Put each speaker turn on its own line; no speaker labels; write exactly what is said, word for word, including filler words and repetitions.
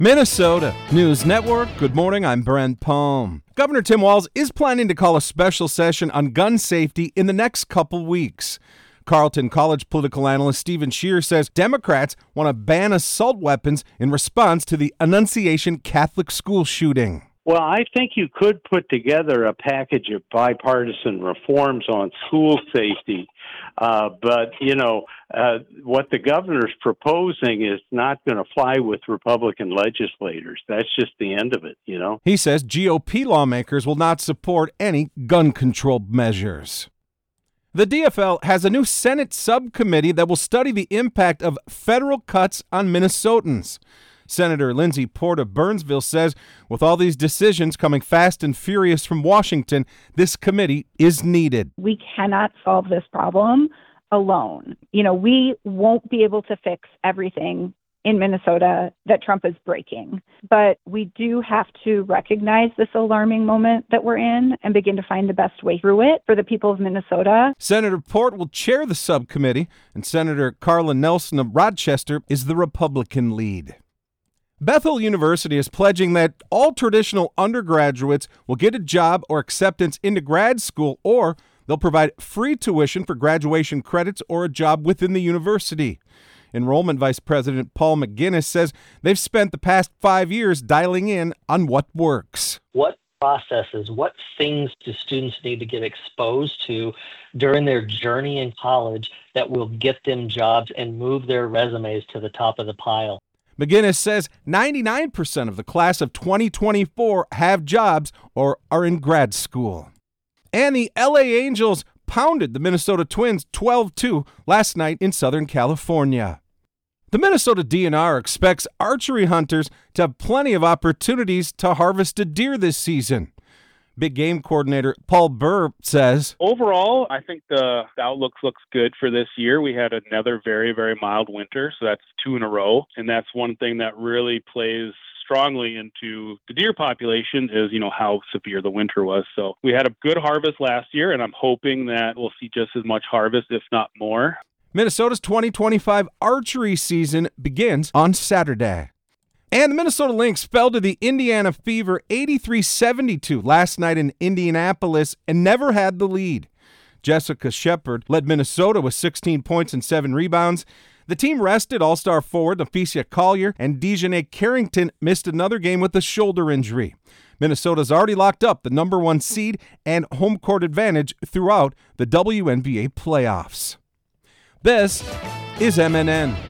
Minnesota News Network. Good morning, I'm Brent Palm. Governor Tim Walz is planning to call a special session on gun safety in the next couple weeks. Carleton College political analyst Stephen Scheer says Democrats want to ban assault weapons in response to the Annunciation Catholic school shooting.
Well, I think you could put together a package of bipartisan reforms on school safety, uh, but, you know, uh, what the governor's proposing is not going to fly with Republican legislators. That's just the end of it, you know.
He says G O P lawmakers will not support any gun control measures. The D F L has a new Senate subcommittee that will study the impact of federal cuts on Minnesotans. Senator Lindsey Port of Burnsville says, with all these decisions coming fast and furious from Washington, this committee is needed.
We cannot solve this problem alone. You know, we won't be able to fix everything in Minnesota that Trump is breaking. But we do have to recognize this alarming moment that we're in and begin to find the best way through it for the people of Minnesota.
Senator Port will chair the subcommittee, and Senator Carla Nelson of Rochester is the Republican lead. Bethel University is pledging that all traditional undergraduates will get a job or acceptance into grad school, or they'll provide free tuition for graduation credits or a job within the university. Enrollment Vice President Paul McGinnis says they've spent the past five years dialing in on what works.
What processes, what things do students need to get exposed to during their journey in college that will get them jobs and move their resumes to the top of the pile?
McGinnis says ninety-nine percent of the class of twenty twenty-four have jobs or are in grad school. And the L A Angels pounded the Minnesota Twins twelve two last night in Southern California. The Minnesota D N R expects archery hunters to have plenty of opportunities to harvest a deer this season. Big game coordinator Paul Burr says,
overall, I think the, the outlook looks good for this year. We had another very, very mild winter, so that's two in a row. And that's one thing that really plays strongly into the deer population is, you know, how severe the winter was. So we had a good harvest last year, and I'm hoping that we'll see just as much harvest, if not more.
Minnesota's twenty twenty-five archery season begins on Saturday. And the Minnesota Lynx fell to the Indiana Fever eighty-three seventy-two last night in Indianapolis and never had the lead. Jessica Shepard led Minnesota with sixteen points and seven rebounds. The team rested all-star forward Naphecia Collier, and Dejanay Carrington missed another game with a shoulder injury. Minnesota's already locked up the number one seed and home court advantage throughout the W N B A playoffs. This is M N N.